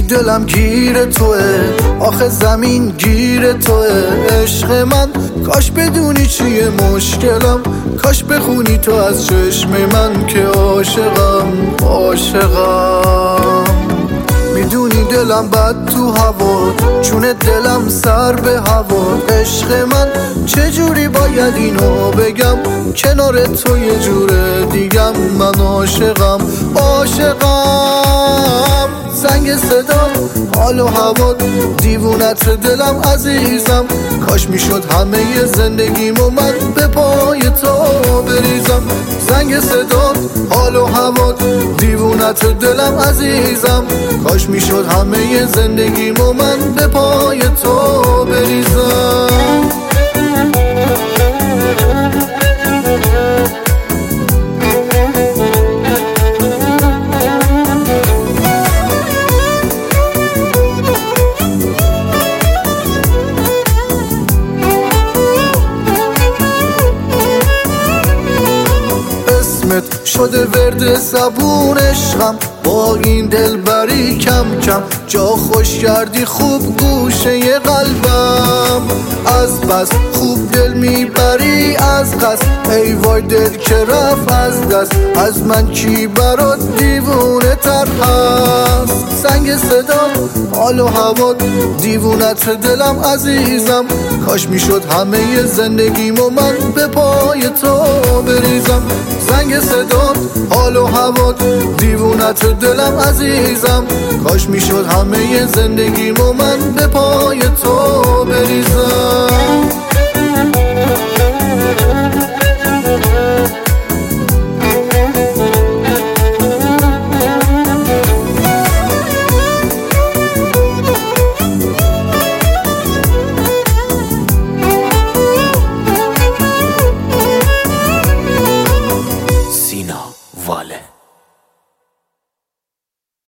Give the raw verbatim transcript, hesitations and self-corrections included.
دلم گیر توه، آخه زمین گیر توه. عشق من کاش بدونی چیه مشکلم، کاش بخونی تو از چشم من که عاشقم عاشقم. میدونی دلم بد تو هوا، چون دلم سر به هوا. عشق من چجوری باید اینو بگم، کنار تو یه جوره دیگم. من عاشقم عاشقم. زنگ صدا حال و هوا، دیوونت دلم عزیزم. کاش میشد همه زندگیمو من به پای تو بریزم. زنگ صدا حال و هوا، دیوونت دلم عزیزم. کاش میشد همه زندگیمو من به پای تو بریزم. شده ورد زبون عشقم، با این دلبری کم کم جا خوش کردی خوب گوشه قلبم. از بس خوب دل میبری از قصد، ای وای دل که رفت از دست. از من کی برات دیوونه تر هست. زنگ صدا حال و هوا، دیوونت دلم عزیزم. کاش میشد همه زندگیمو من به پای تو بریزم. زنگ صدا حال و هوا، دیوونت دلم عزیزم. کاش میشد همه زندگیمو من به پای تو بریزم.